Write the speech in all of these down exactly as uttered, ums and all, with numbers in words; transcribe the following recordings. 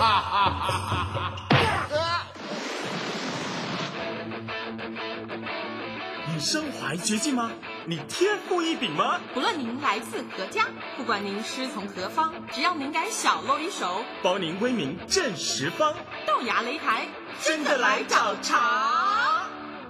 哈哈哈！ 你身怀绝技吗？你天赋异禀吗？ 不论您来自何家，不管您师从何方，只要您敢小露一手， 包您威名震十方。 豆芽擂台真的来找茬！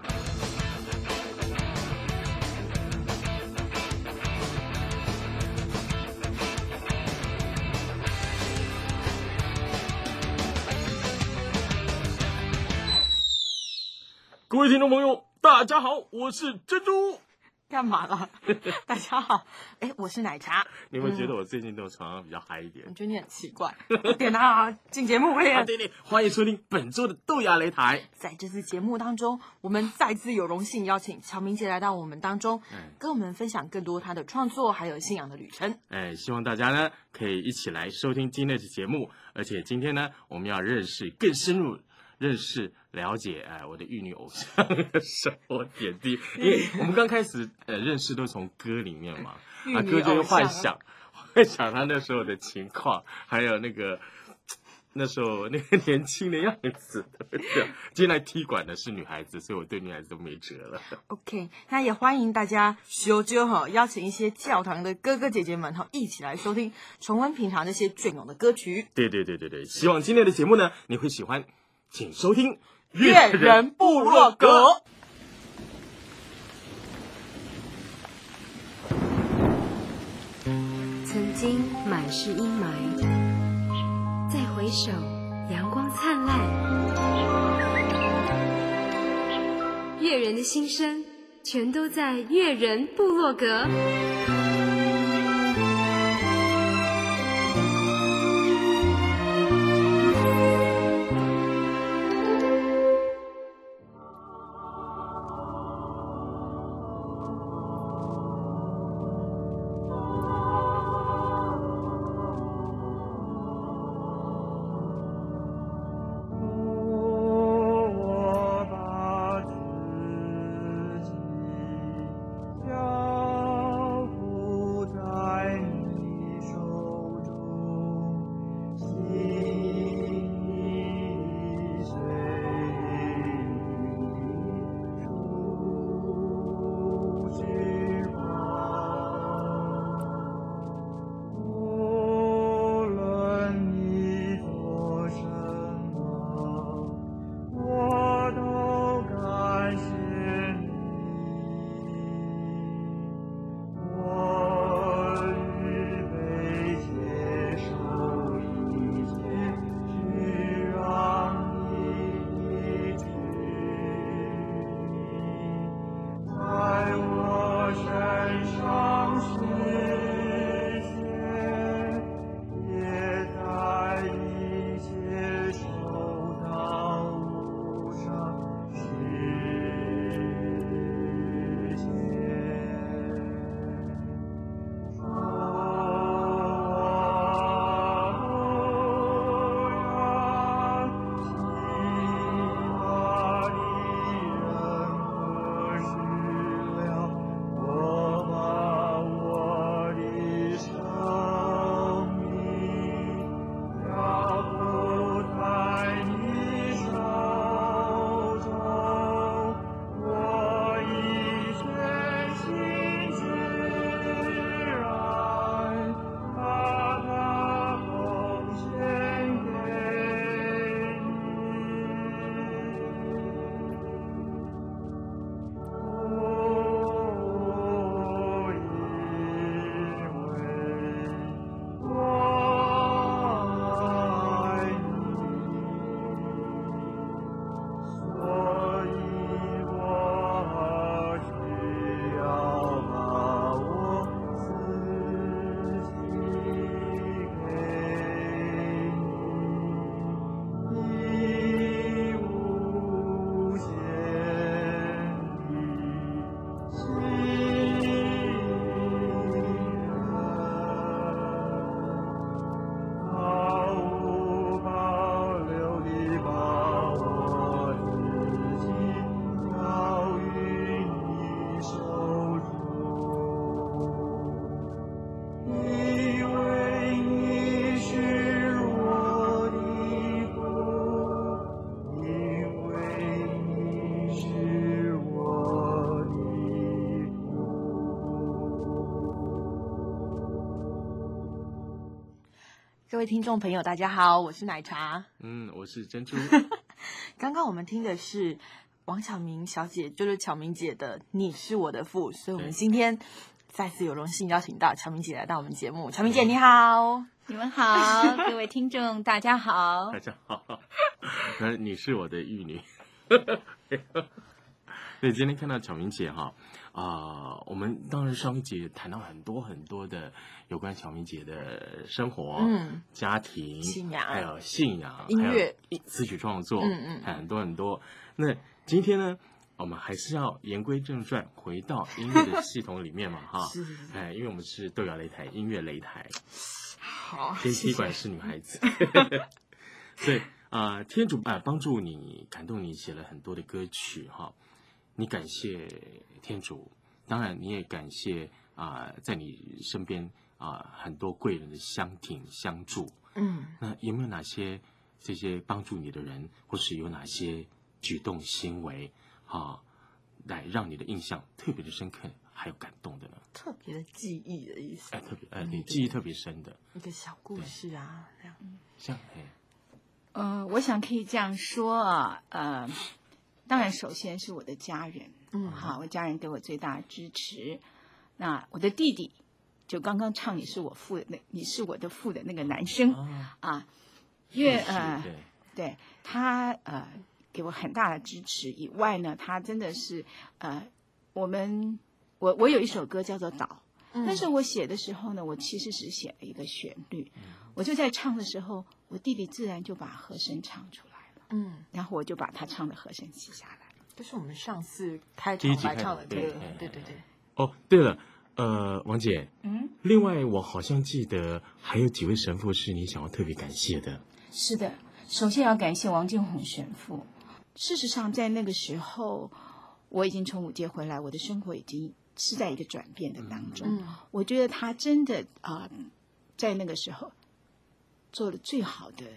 各位听众朋友，大家好，我是珍珠。 干嘛了？大家好，哎，我是奶茶。 你有没有觉得我最近都常常比较嗨一点？ 我觉得你很奇怪。点啊，进节目会。 啊，对对，欢迎收听本周的豆芽擂台。 在这次节目当中，我们再次有荣幸邀请乔明杰来到我们当中，嗯、跟我们分享更多他的创作还有信仰的旅程。 哎，希望大家呢可以一起来收听今天的节目，而且今天呢我们要认识更深入。认识、了解，哎、呃，我的玉女偶像的生活点滴，因为我们刚开始呃认识都从歌里面嘛，啊，歌就会幻想，幻想他那时候的情况，还有那个那时候那个年轻的样子。对，今天来踢馆的是女孩子，所以我对女孩子都没辙了。 OK， 那也欢迎大家修就哈，邀请一些教堂的哥哥姐姐们哈，一起来收听，重温平常那些隽永的歌曲。 对对对对对，希望今天的节目呢你会喜欢。请收听《 乐人部落格》。 曾经满是阴霾，再回首，阳光灿烂。乐人的心声，全都在乐人部落格。 我各位听众朋友，大家好，我是奶茶。 嗯，我是珍珠。 刚刚我们听的是王巧明小姐，就是巧明姐的《你是我的父》，所以我们今天再次有荣幸邀请到巧明姐来到我们节目。巧明姐你好。 你们好，各位听众大家好。 大家好，那你是我的玉女。对，今天看到巧明姐哈啊、呃，我们当然上一节谈到很多很多的有关巧明姐的生活、 嗯、 家庭、 信仰， 还有信仰、 音乐、 词曲创作， 嗯嗯， 很多很多。那今天呢，我们还是要言归正传，回到音乐的系统里面嘛，哈。 是。 哎，因为我们是豆芽擂台音乐擂台， 好， 天踢馆是女孩子，所以啊、呃，天主啊、呃、帮助你、感动你，写了很多的歌曲哈。你感谢天主，当然你也感谢啊、呃，在你身边啊、呃、很多贵人的相挺相助。 嗯， 那有没有哪些这些帮助你的人，或是有哪些举动行为啊，来让你的印象特别的深刻，还有感动的呢？ 特别的记忆的意思。 哎，特别哎，对，记忆特别深的一个小故事啊，这样。 像哎， 呃，我想可以这样说啊，呃。当然，首先是我的家人， 嗯， 好，我家人给我最大的支持。那我的弟弟，就刚刚唱你是我父的那，你是我的父的那个男生、哦、啊，因为呃， 对， 对他呃给我很大的支持以外呢，他真的是呃，我们我我有一首歌叫做《岛》，嗯、但是我写的时候呢，我其实只写了一个旋律，嗯、我就在唱的时候，我弟弟自然就把和声唱出来。嗯，然后我就把他唱的和声记下来， 这是我们上次开场来唱的歌，对对对。 哦，对了，呃，王姐，嗯，另外我好像记得还有几位神父是你想要特别感谢的。 是的，首先要感谢王建宏神父。事实上，在那个时候，我已经从五界回来，我的生活已经是在一个转变的当中。嗯，我觉得他真的啊、呃，在那个时候做了最好的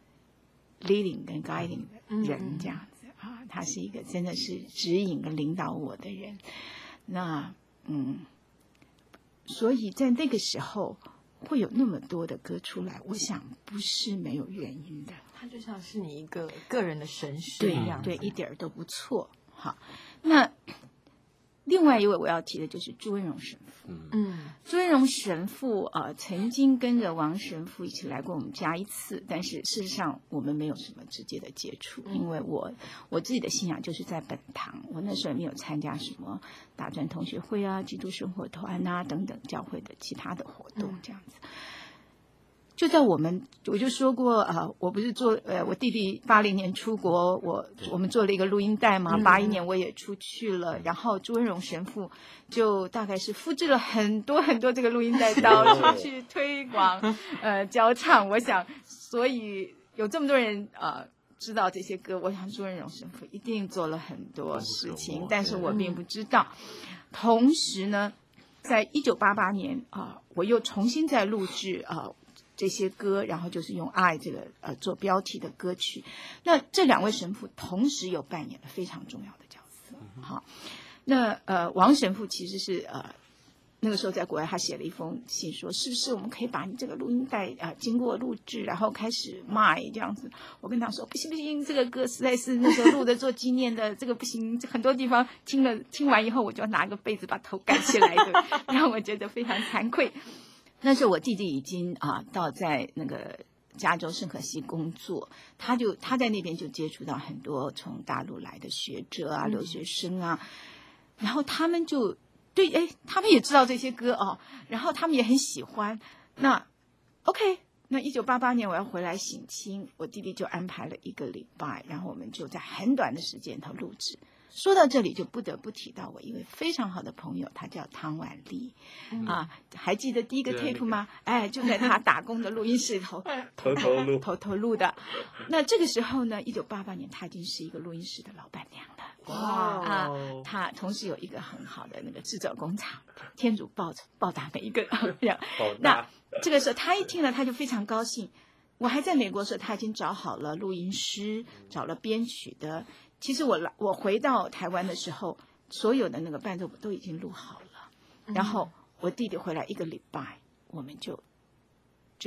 leading 跟 guiding 的人，这样子、嗯、啊，他是一个真的是指引跟领导我的人。那嗯，所以在那个时候会有那么多的歌出来，我想不是没有原因的。 他就像是你一个个人的神师一样， 对对，一点都不错。好，那另外一位我要提的就是朱文荣神父。嗯，朱文荣神父呃曾经跟着王神父一起来过我们家一次，但是事实上我们没有什么直接的接触，因为我我自己的信仰就是在本堂，我那时候没有参加什么大专同学会啊、基督生活团啊等等教会的其他的活动这样子。就在我们，我就说过啊、呃，我不是做呃，我弟弟八零年出国，我我们做了一个录音带嘛，八一年我也出去了，然后朱文荣神父就大概是复制了很多很多这个录音带，到处去推广呃教唱。我想，所以有这么多人呃知道这些歌，我想朱文荣神父一定做了很多事情，但是我并不知道。同时呢，在一九八八年啊、呃，我又重新再录制啊。呃这些歌，然后就是用爱这个呃做标题的歌曲。那这两位神父同时有扮演了非常重要的角色。好，那呃王神父其实是呃那个时候在国外，他写了一封信说，是不是我们可以把你这个录音带啊、呃、经过录制，然后开始卖这样子？我跟他说不行不行，这个歌实在是那时候录的做纪念的，这个不行，很多地方听了听完以后，我就要拿个被子把头盖起来的，让我觉得非常惭愧。那时候我弟弟已经啊到在那个加州圣可西工作，他就他在那边就接触到很多从大陆来的学者啊、留学生啊，然后他们就对哎，他们也知道这些歌哦，然后他们也很喜欢。那 OK， 那一九八八年我要回来省亲，我弟弟就安排了一个礼拜，然后我们就在很短的时间头录制。说到这里就不得不提到我一位非常好的朋友，他叫汤婉丽、嗯、啊，还记得第一个 tape 吗？哎，就在他打工的录音室头偷偷录偷偷录的。那这个时候呢，一九八八年他已经是一个录音室的老板娘了。哇啊！他同时有一个很好的那个制作工厂，天主报报答每一个人。那这个时候他一听了，他就非常高兴。我还在美国的时候，他已经找好了录音师，找了编曲的。其实我来我回到台湾的时候，所有的那个伴奏都已经录好了。然后我弟弟回来一个礼拜，我们就就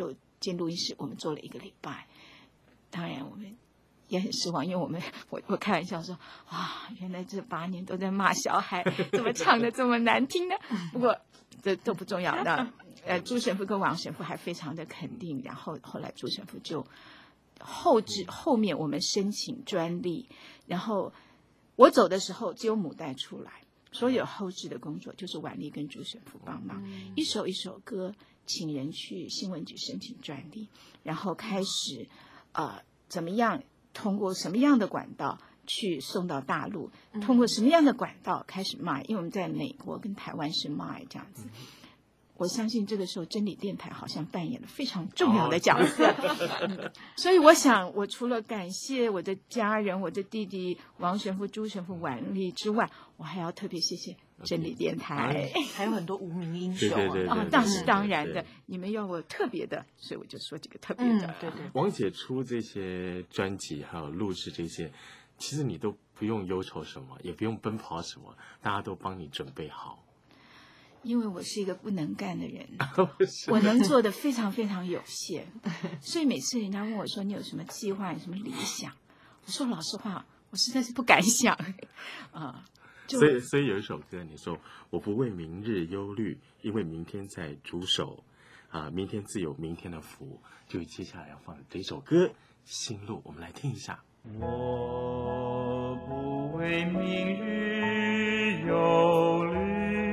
间录音室，我们做了一个礼拜。当然我们也很失望，因为我们我我开玩笑说，哇，原来这八年都在骂小孩，怎么唱的这么难听呢？不过这都不重要。那呃，朱神父跟王神父还非常的肯定，然后后来朱神父就后置后面我们申请专利，然后我走的时候只有母带出来，所有后置的工作就是婉丽跟朱神父帮忙，嗯、一首一首歌请人去新闻局申请专利，然后开始呃怎么样通过什么样的管道去送到大陆，通过什么样的管道开始卖，因为我们在美国跟台湾是卖这样子。我相信这个时候真理电台好像扮演了非常重要的角色、哦、所以我想我除了感谢我的家人，我的弟弟王神父、朱神父、婉丽之外，我还要特别谢谢真理电台、 okay. 还有很多无名英雄啊， 对对对对哦，那是当然的，你们要我特别的，所以我就说这个特别的、 嗯、对对。 王姐出这些专辑还有录制这些，其实你都不用忧愁什么，也不用奔跑什么，大家都帮你准备好。 因为我是一个不能干的人，我能做的非常非常有限，所以每次人家问我说你有什么计划，有什么理想，我说老实话，我实在是不敢想啊。 所以，所以有一首歌，你说我不为明日忧虑，因为明天在主手啊，明天自有明天的福。就接下来要放的这首歌《心路》，我们来听一下。 我不为明日忧虑，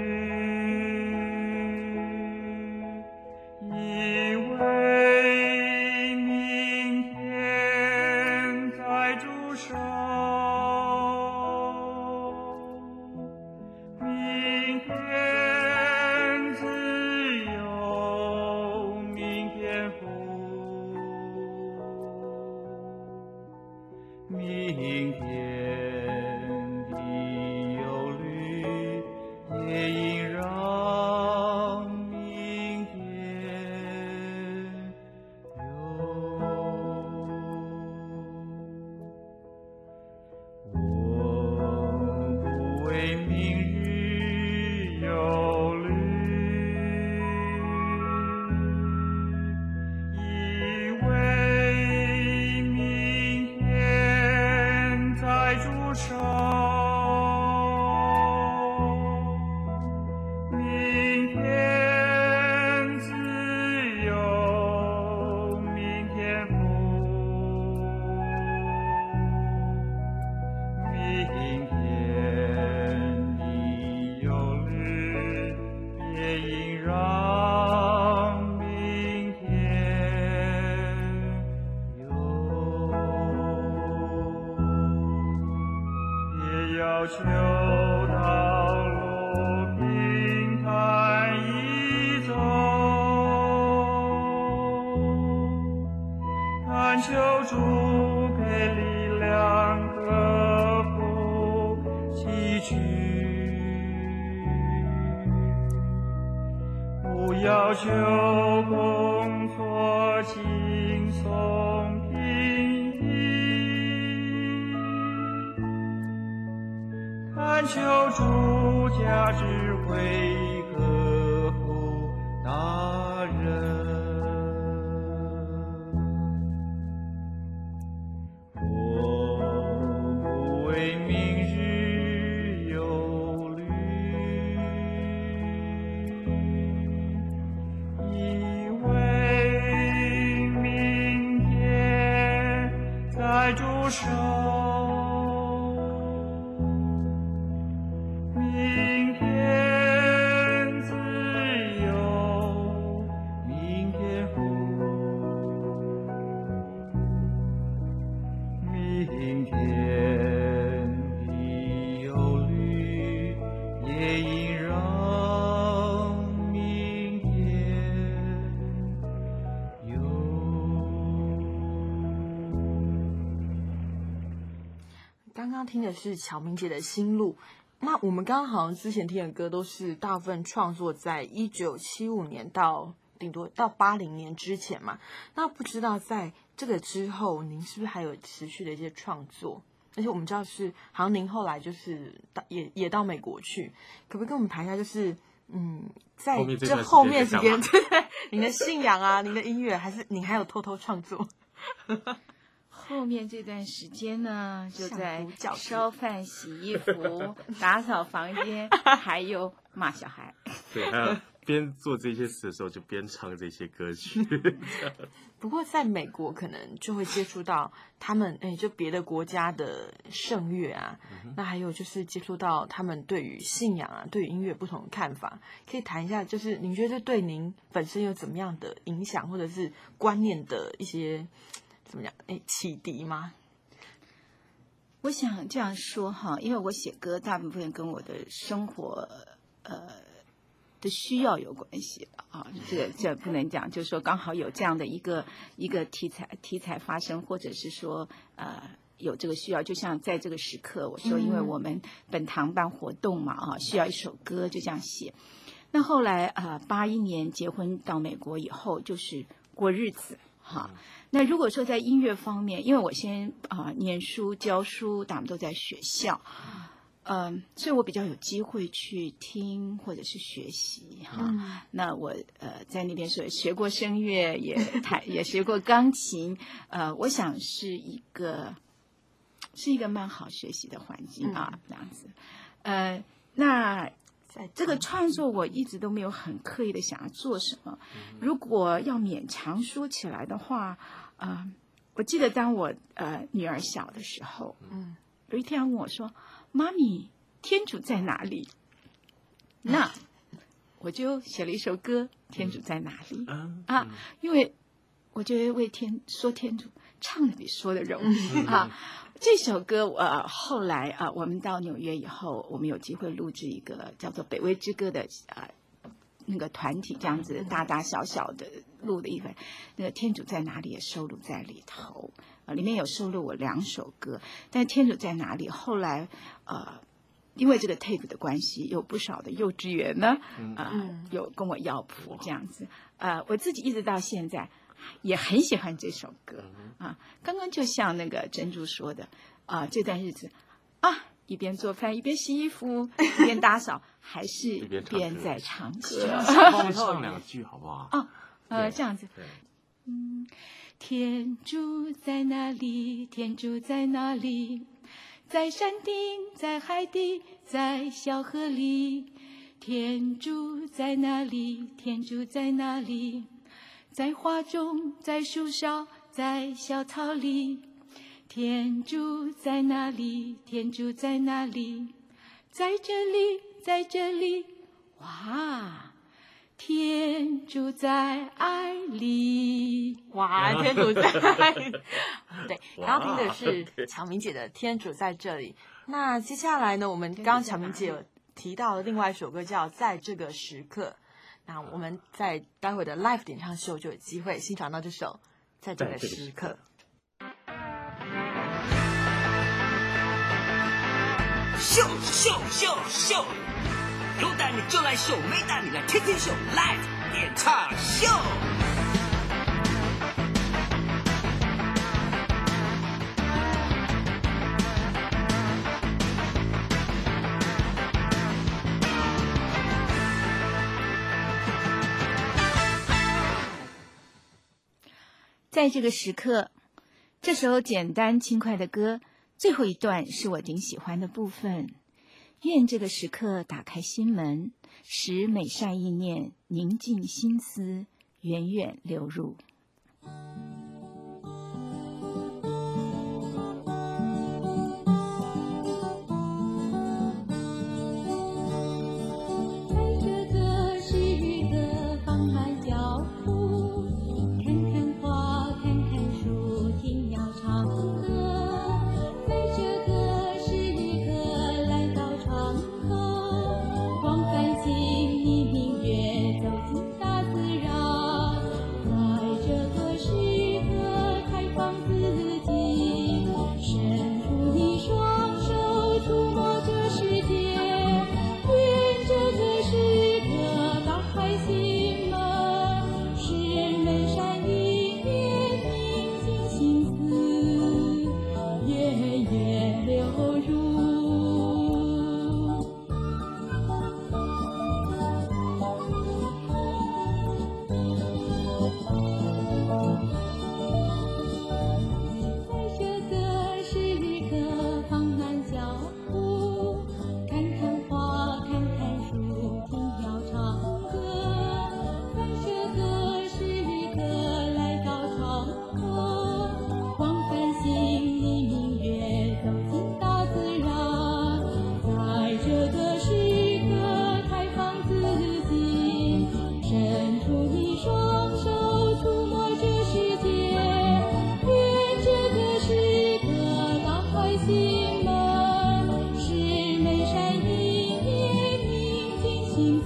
因为明天在主手，明天自有明天福，明天的忧虑也应让明天有。我不为明日忧虑，因为明天在主手，明天自有明天福，明天的忧虑也应让明天有，也要求道路平坦易走，但求主给力量克服崎岖，不要求工作轻松平易，但求主加智慧克服大人。我不为明日忧虑，因为明天在主手，明天自有明天福，明天的忧虑也应让明天有。 刚刚听的是巧明姐的心路，那我们刚刚好像之前听的歌都是大部分创作在一九七五年到顶多到八零年之前嘛，那不知道在这个之后您是不是还有持续的一些创作？而且我们知道是好像您后来就是到也也到美国去，可不可以跟我们谈一下，就是嗯，在后面这段这后面时间时间，对，您的信仰啊，您的音乐，还是您还有偷偷创作？ 后面这段时间呢，就在相夫教子烧饭、洗衣服、打扫房间，还有骂小孩。 对，还有边做这些事的时候就边唱这些歌曲。 不过在美国可能就会接触到他们，哎，就别的国家的圣乐啊，嗯、那还有就是接触到他们对于信仰啊、对于音乐不同的看法，可以谈一下，就是您觉得对您本身有怎么样的影响，或者是观念的一些怎么样，哎，启迪吗？ 我想这样说哈，因为我写歌大部分跟我的生活，呃。的需要有关系啊，这个这不能讲，就是说刚好有这样的一个一个题材题材发生，或者是说呃有这个需要，就像在这个时刻，我说因为我们本堂办活动嘛啊，需要一首歌，就这样写。那后来啊，八一年结婚到美国以后，就是过日子哈。那如果说在音乐方面，因为我先啊、呃、念书教书，咱们都在学校。嗯、呃，所以我比较有机会去听或者是学习哈。嗯、那我呃在那边学学过声乐，也弹也学过钢琴，呃，我想是一个是一个蛮好学习的环境啊，嗯、这样子。呃，那这个创作我一直都没有很刻意的想要做什么。如果要勉强说起来的话，呃，我记得当我呃女儿小的时候，嗯，有一天她问我说，妈咪，天主在哪里？那我就写了一首歌，天主在哪里？嗯、啊，因为我觉得为天说天主唱的比说的容易啊。这首歌呃后来啊、呃，我们到纽约以后，我们有机会录制一个叫做《北威之歌》的啊、呃、那个团体，这样子大大小小的录的一份，那个天主在哪里也收录在里头。啊，里面有收录我两首歌，但天主在哪里？后来，呃，因为这个 tape 的关系，有不少的幼稚园呢，啊、呃，有跟我要谱这样子。呃，我自己一直到现在也很喜欢这首歌啊。刚刚就像那个珍珠说的，啊、呃，这段日子啊，一边做饭一边洗衣服，一边打扫，还是一边在唱歌。 唱两句好不好？ 哦，呃，这样子，嗯。天主在哪里？天主在哪里？在山顶，在海底，在小河里。天主在哪里？天主在哪里？在花中，在树梢，在小草里。天主在哪里？天主在哪里？在这里，在这里。哇！天主在爱里， 哇！天主在爱里，对，刚刚听的是巧明姐的《天主在这里》。那接下来呢，我们刚刚巧明姐有提到的另外一首歌叫《在这个时刻》，那我们在待会的 live 点唱秀就有机会欣赏到这首《在这个时刻》。 秀秀秀秀！有胆你就来秀，没胆你来天天秀 ，Live 点唱秀。 在这个时刻，这首简单轻快的歌，最后一段是我挺喜欢的部分。愿这个时刻打开心门，使美善意念宁静心思，源源流入。 走进大自然，在这个时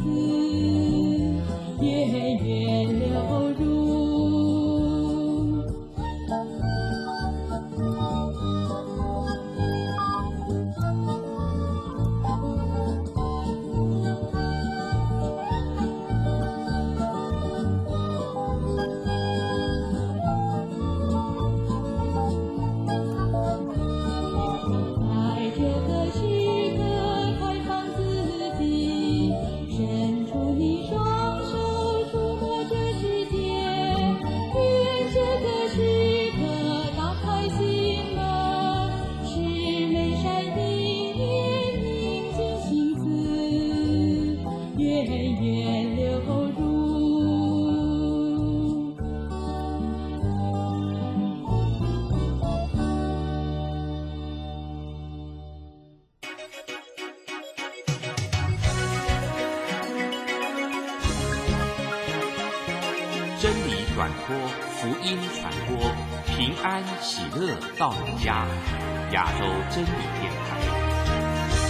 源源流入。在这个时刻，开放自己，伸出你双手，触摸这世界。愿这个时刻打开心门，使美善的念宁静心思，源源流入。 真理转播，福音传播，平安喜乐到你家。亚洲真理电台。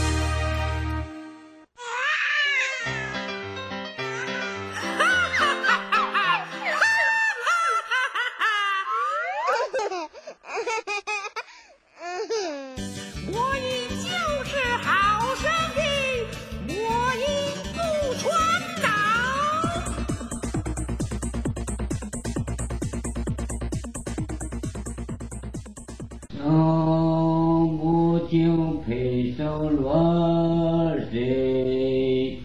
魔音就是好声音，魔音不传导。 上不敬配手落水，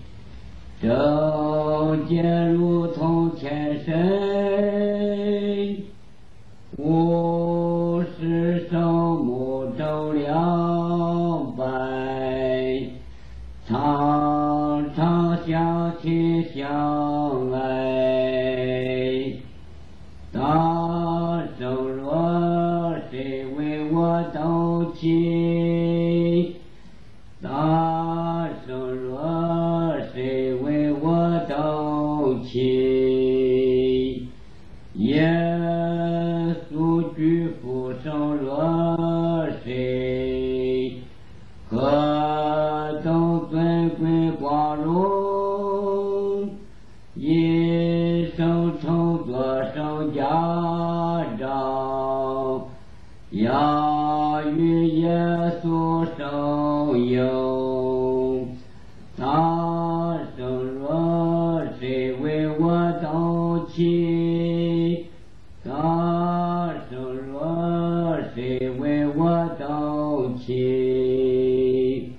正见如同天神，无事手目周两百，常常相亲相爱，大声若谁为我斗气，大声若谁为我斗气，耶稣举父手若谁，何等尊贵光荣，一生称作圣家长，要与耶稣生有，大声若谁为我斗气，大声若谁为我斗气，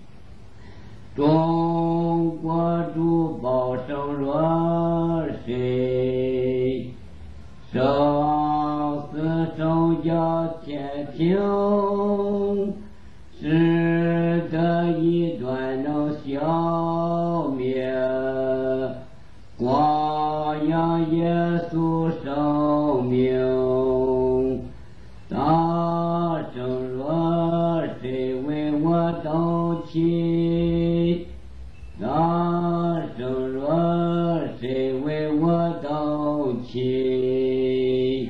中国珠宝生若谁，生死手脚天平，使得一端能消灭，光阳耶稣生命，大声若谁为我斗气，大声若谁为我斗气，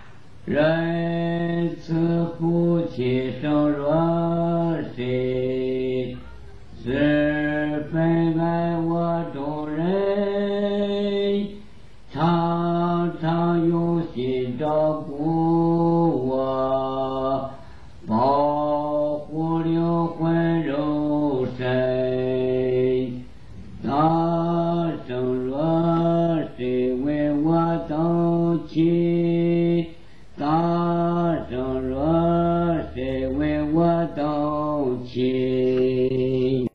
仁慈父亲生若谁，十分爱我众人，常常用心照顾我，保护灵魂肉身，大声若谁为我斗气，大声若谁为我斗气。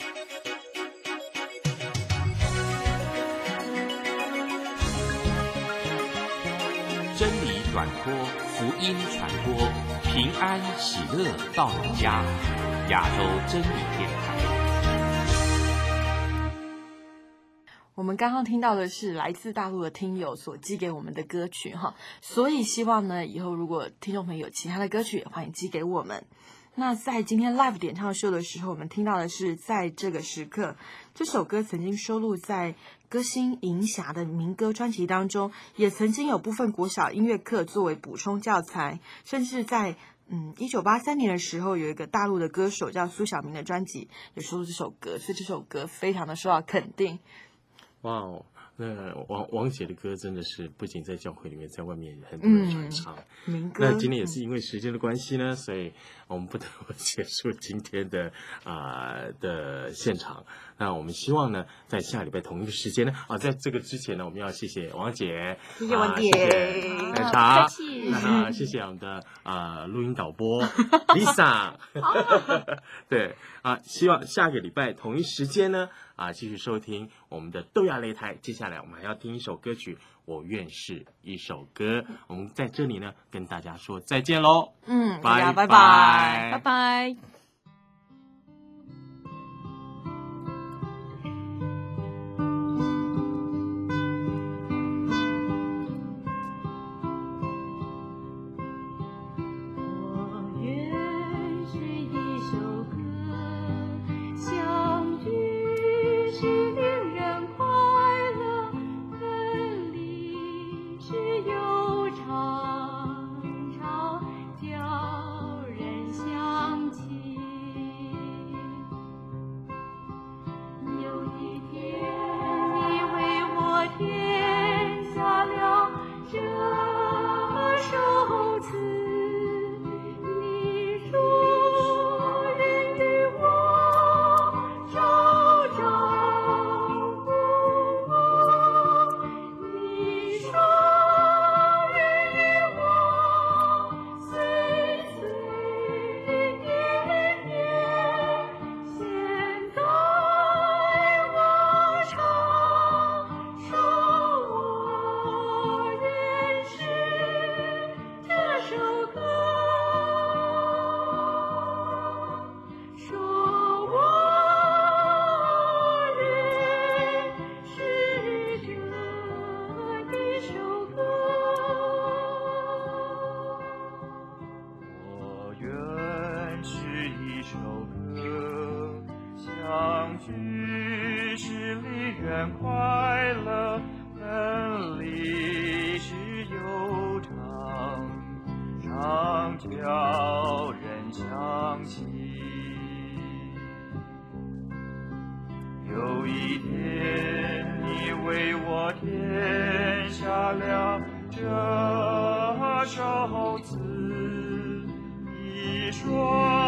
真理转播，福音传播，平安喜乐到你家。亚洲真理电台。 我们刚刚听到的是来自大陆的听友所寄给我们的歌曲哈，所以希望呢，以后如果听众朋友有其他的歌曲，也欢迎寄给我们。那在今天 live 点唱秀的时候，我们听到的是在这个时刻，这首歌曾经收录在歌星银霞的民歌专辑当中，也曾经有部分国小音乐课作为补充教材，甚至在嗯一九八三年的时候，有一个大陆的歌手叫苏小明的专辑也收录这首歌，所以这首歌非常的受到肯定。 哇哦！那王王姐的歌真的是不仅在教会里面，在外面很多人传唱。 嗯、民歌。 那今天也是因为时间的关系呢，所以我们不得不结束今天的啊、呃、的现场。那我们希望呢，在下礼拜同一个时间呢，啊，在这个之前呢，我们要谢谢王姐， 谢谢王姐， 啊、谢谢奶茶，那谢谢我们的啊录音导播 Lisa， 对啊，希望下个礼拜同一时间呢。啊，继续收听我们的豆芽擂台。接下来我们还要听一首歌曲，我愿是一首歌。我们在这里呢，跟大家说再见喽。 嗯， 拜拜拜拜拜。 有一天，你为我填下了这首词，你说。